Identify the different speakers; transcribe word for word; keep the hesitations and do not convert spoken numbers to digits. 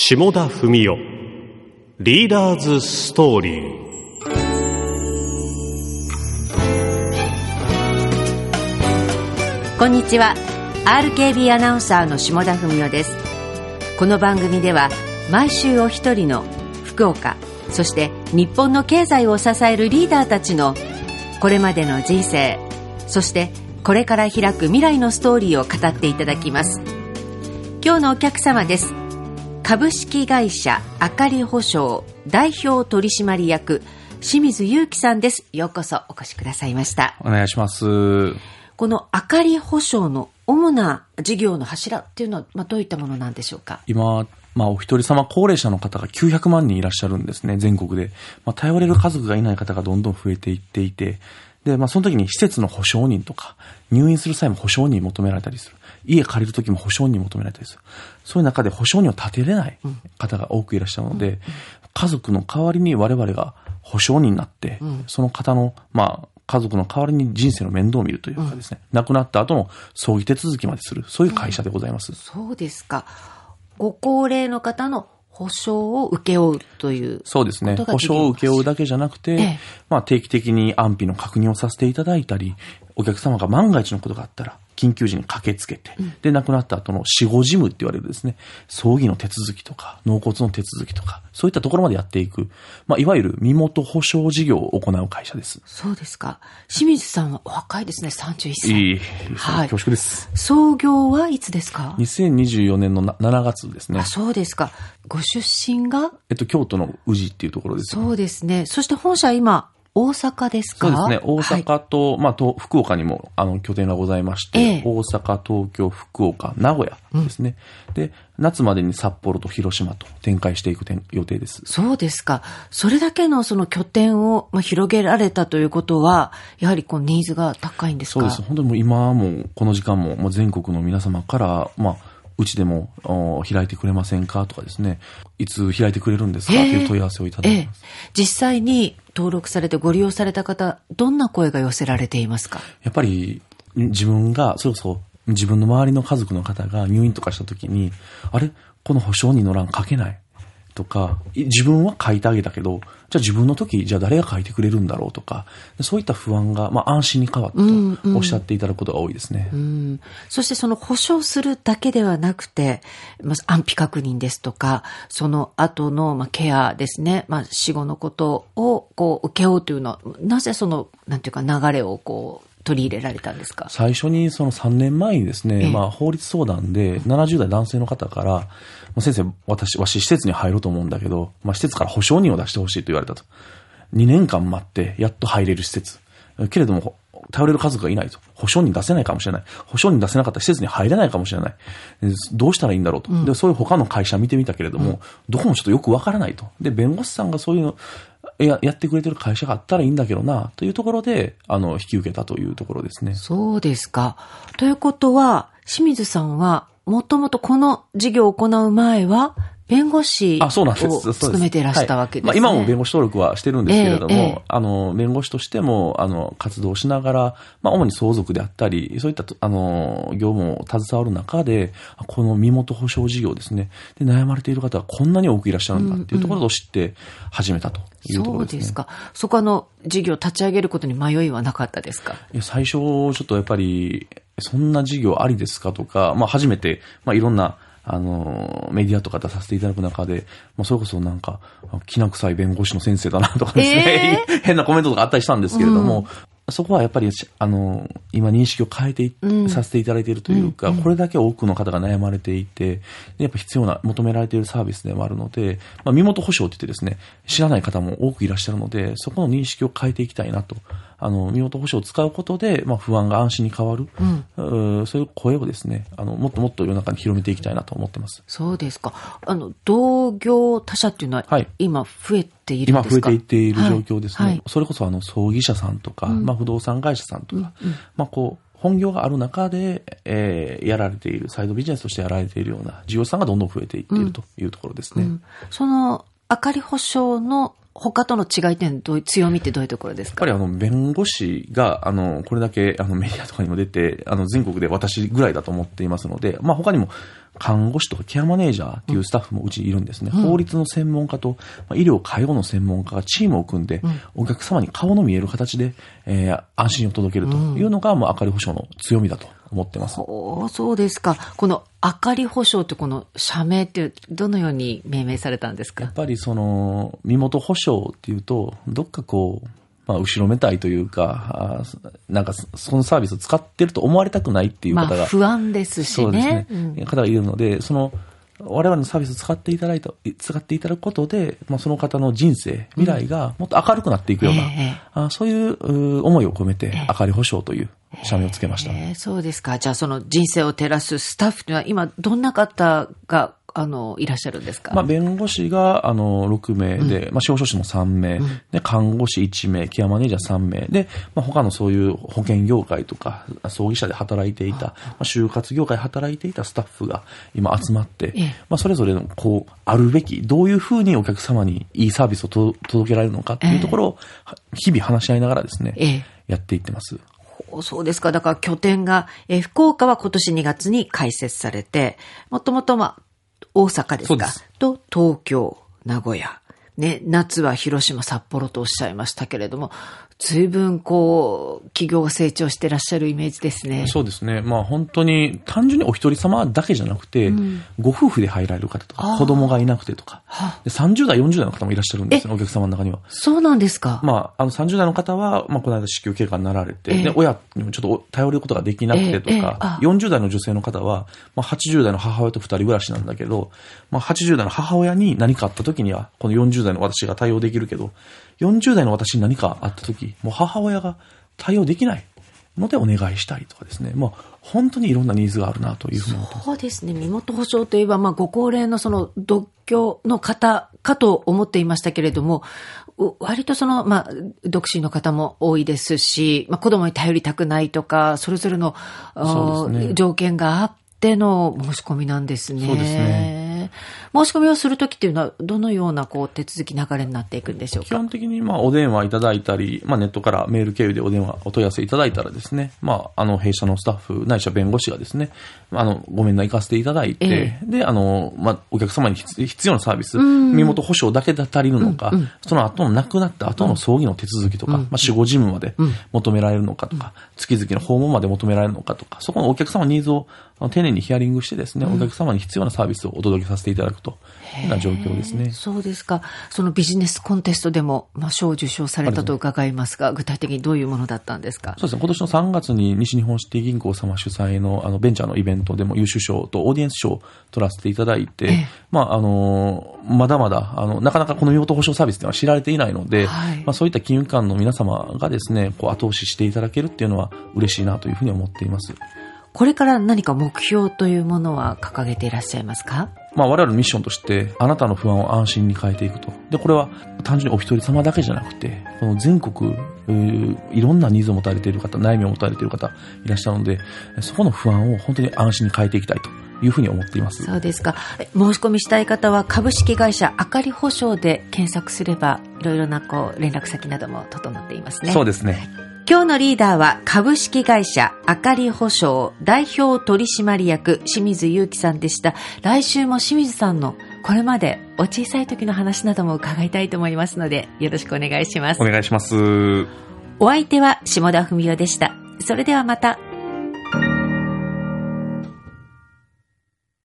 Speaker 1: 下田文雄リーダーズストーリー。
Speaker 2: こんにちは。 アールケービー アナウンサーの下田文雄です。この番組では毎週お一人の福岡、そして日本の経済を支えるリーダーたちのこれまでの人生、そしてこれから開く未来のストーリーを語っていただきます。今日のお客様です。株式会社あかり保証代表取締役清水祐樹さんです。ようこそお越しくださいました。
Speaker 3: お願いします。
Speaker 2: このあかり保証の主な事業の柱っていうのは、まあ、どういったものなんでしょうか。
Speaker 3: 今、まあ、お一人様高齢者の方がきゅうひゃくまんにんいらっしゃるんですね、全国で。まあ、頼れる家族がいない方がどんどん増えていっていて、で、まあ、その時に施設の保証人とか、入院する際も保証人求められたりする。家借りる時も保証人求められたりする。そういう中で保証人を立てれない方が多くいらっしゃるので、うん、家族の代わりに我々が保証人になって、うん、その方の、まあ、家族の代わりに人生の面倒を見るというかですね、うん、亡くなった後の葬儀手続きまでする、そういう会社でございます。うん、
Speaker 2: そうですか。ご高齢の方の保証を請け負うという。
Speaker 3: そうですね。保証を請け負うだけじゃなくて、ええ、まあ定期的に安否の確認をさせていただいたり、お客様が万が一のことがあったら、緊急時に駆けつけて、うん、で、亡くなった後の死後事務って言われるですね、葬儀の手続きとか、納骨の手続きとか、そういったところまでやっていく、まあ、いわゆる身元保証事業を行う会社です。
Speaker 2: そうですか。清水さんはお若いですね、さんじゅういっさい。
Speaker 3: いい、はい。恐縮です。
Speaker 2: 創業はいつですか？
Speaker 3: にせんにじゅうよねんのしちがつですね。
Speaker 2: あ、そうですか。ご出身が
Speaker 3: えっと、京都の宇治っていうところです、
Speaker 2: ね。そうですね。そして本社は今、大阪ですか？
Speaker 3: そうですね。大阪と、はい、まあ、と福岡にもあの拠点がございまして、ええ、大阪、東京、福岡、名古屋ですね、うん。で、夏までに札幌と広島と展開していく予定です。
Speaker 2: そうですか。それだけのその拠点を、まあ、広げられたということは、やはりこうニーズが高いんですか？
Speaker 3: そうです。本当にもう今もこの時間も、もう全国の皆様から、まあ、うちでも開いてくれませんかとかですね、いつ開いてくれるんですかという問い合わせをいただいてます。
Speaker 2: えー、実際に登録されてご利用された方、どんな声が寄せられていますか？
Speaker 3: やっぱり自分が、それこそ自分の周りの家族の方が入院とかした時に、あれこの保証人の欄書けないとか、自分は書いてあげたけど、じゃあ自分の時、じゃあ誰が書いてくれるんだろうとか、そういった不安が、まあ安心に変わったとおっしゃっていただくことが多いですね。
Speaker 2: うんうん、そしてその保証するだけではなくて、まあ、安否確認ですとか、その後のまあケアですね、まあ死後のことをこう請け負うというのは、なぜその、なんていうか流れをこう、取り入れられたんですか？
Speaker 3: 最初にそのさんねんまえにですね、ええ、まあ法律相談でななじゅうだい男性の方から、先生、私、わし施設に入ろうと思うんだけど、まあ施設から保証人を出してほしいと言われたと。にねんかん待って、やっと入れる施設。けれども、頼れる家族がいないと。保証人出せないかもしれない。保証人出せなかったら施設に入れないかもしれない。どうしたらいいんだろうと。うん、で、そういう他の会社見てみたけれども、うん、どこもちょっとよくわからないと。で、弁護士さんがそういうの、や, やってくれてる会社があったらいいんだけどな、というところで、あの、引き受けたというところですね。
Speaker 2: そうですか。ということは、清水さんは、もともとこの事業を行う前は、弁護士を務めていらしたわけですね。
Speaker 3: はい、まあ、今も弁護士登録はしてるんですけれども、えーえー、あの、弁護士としても、あの、活動しながら、まあ、主に相続であったり、そういった、あの、業務を携わる中で、この身元保証事業ですね。で、悩まれている方がこんなに多くいらっしゃるんだっていうところを知って始めたというところですね。
Speaker 2: そうですか。そこはの、事業を立ち上げることに迷いはなかったですか？
Speaker 3: いや、最初、ちょっとやっぱり、そんな事業ありですかとか、まあ、初めて、まあ、いろんな、あの、メディアとか出させていただく中で、まあ、それこそなんか、きな臭い弁護士の先生だなとかですね、えー、変なコメントとかあったりしたんですけれども、うん、そこはやっぱり、あの、今認識を変えてい、うん、させていただいているというか、うんうん、これだけ多くの方が悩まれていて、やっぱ必要な、求められているサービスでもあるので、まあ、身元保証って言ってですね、知らない方も多くいらっしゃるので、そこの認識を変えていきたいなと。あの、身元保証を使うことで、まあ、不安が安心に変わる、うん、そういう声をですね、あの、もっともっと世の中に広めていきたいなと思ってます。
Speaker 2: そうですか。あの、同業他社っていうのは、はい、今増えているんですか？
Speaker 3: 今増えていっている状況ですね。はいはい、それこそ、あの、葬儀社さんとか、うん、まあ、不動産会社さんとか、うんうん、まあ、こう、本業がある中で、えー、やられている、サイドビジネスとしてやられているような事業者さんがどんどん増えていっているというところですね。うんうん、
Speaker 2: その、あかり保証の他との違い点、どういう強みってどういうところですか？
Speaker 3: やっぱりあの、弁護士が、あの、これだけ、あの、メディアとかにも出て、あの、全国で私ぐらいだと思っていますので、まあ、他にも、 看護師とかケアマネージャーっていうスタッフもうちにいるんですね。うん、法律の専門家と、まあ、医療介護の専門家がチームを組んで、うん、お客様に顔の見える形で、えー、安心を届けるというのが、うん、まあ、あかり保証の強みだと思ってます。
Speaker 2: おそうですか。このあかり保証ってこの社名ってどのように命名されたんですか？
Speaker 3: やっぱりその身元保証っていうとどっかこうまあ、後ろめたいというか、なんかそのサービスを使ってると思われたくないっていう方が、
Speaker 2: まあ、不安ですしね。
Speaker 3: そうですね。うん、方がいるので、その我々のサービスを使っていただいた、使っていただくことで、まあ、その方の人生、未来がもっと明るくなっていくような、うんえー、あそういう思いを込めて、あかり保証という社名をつけました。
Speaker 2: えー、そうですか。じゃあその人生を照らすスタッフというのは今どんな方があの、いらっしゃるんですか？
Speaker 3: まあ、弁護士が、あの、ろくめいで、うん、まあ、司法書士もさんめい、うん、で、看護師いちめい、ケアマネージャーさんめいで、まあ、他のそういう保険業界とか、葬儀社で働いていた、まあ、就活業界で働いていたスタッフが今集まって、ええ、まあ、それぞれの、こう、あるべき、どういうふうにお客様にいいサービスをと届けられるのかっていうところを、日々話し合いながらですね、ええ、やっていってます。
Speaker 2: そうですか。だから拠点が、えー、福岡は今年にがつに開設されて、もともとまあ、大阪ですかと東京、名古屋、ね、夏は広島、札幌とおっしゃいましたけれども、随分こう企業が成長してらっしゃるイメージですね。
Speaker 3: そうですね。まあ本当に単純にお一人様だけじゃなくて、うん、ご夫婦で入られる方とか、子供がいなくてとか、でさんじゅうだい、よんじゅうだいの方もいらっしゃるんですね、お客様の中には。そうなんですか。まああのさんじゅうだいの方は、まあこの間子宮経過になられて、えー、で親にもちょっと頼ることができなくてとか、えーえー、よんじゅうだいの女性の方は、まあはちじゅうだいの母親と二人暮らしなんだけど、まあはちじゅうだいの母親に何かあった時には、このよんじゅうだいの私が対応できるけど、よんじゅうだいの私に何かあったとき、もう母親が対応できないのでお願いしたいとかですね。もう本当にいろんなニーズがあるなというふうに思ってます。
Speaker 2: そうですね。身元保証といえば、まあご高齢のその独居の方かと思っていましたけれども、割とその、まあ、独身の方も多いですし、まあ子供に頼りたくないとか、それぞれの、そうですね、条件があっての申し込みなんですね。
Speaker 3: そうですね。
Speaker 2: 申し込みをするときっていうのはどのようなこう手続き流れになっていくんでしょうか？
Speaker 3: 基本的にまあお電話いただいたり、まあ、ネットからメール経由でお電話お問い合わせいただいたらですね、まあ、あの弊社のスタッフないしは弁護士がですね、あのご面談行かせていただいて、ええ、であの、まあ、お客様に必要なサービス、身元保証だけで足りるのか、うんうん、その後の亡くなった後の葬儀の手続きとか、うんまあ、死後事務まで求められるのかとか、うん、月々の訪問まで求められるのかとか、そこのお客様のニーズを丁寧にヒアリングしてですね、うん、お客様に必要なサービスをお届けさせていただくというような状況ですね。
Speaker 2: そうですか。そのビジネスコンテストでも、まあ、賞を受賞されたと伺いますが、具体的にどういうものだったんですか？
Speaker 3: そうですね。今年のさんがつに西日本シティ銀行様主催のあのベンチャーのイベントでも優秀賞とオーディエンス賞を取らせていただいて、ええ、まああのまだまだあのなかなかこの身元保証サービスというのは知られていないので、はい、まあそういった金融機関の皆様がですね、こう後押ししていただけるっていうのは嬉しいなというふうに思っています。
Speaker 2: これから何か目標というものは掲げていらっしゃいますか？
Speaker 3: まあ我々のミッションとして、あなたの不安を安心に変えていくと。で、これは単純にお一人様だけじゃなくて、この全国、いろんなニーズを持たれている方、悩みを持たれている方いらっしゃるので、そこの不安を本当に安心に変えていきたいというふうに思っています。
Speaker 2: そうですか。申し込みしたい方は株式会社あかり保証で検索すれば、いろいろなこう連絡先なども整っていますね。
Speaker 3: そうですね。
Speaker 2: 今日のリーダーは株式会社あかり保証代表取締役清水祐樹さんでした。来週も清水さんのこれまでお小さい時の話なども伺いたいと思いますのでよろしくお願いします。
Speaker 3: お願いします。
Speaker 2: お相手は下田文代でした。それではまた。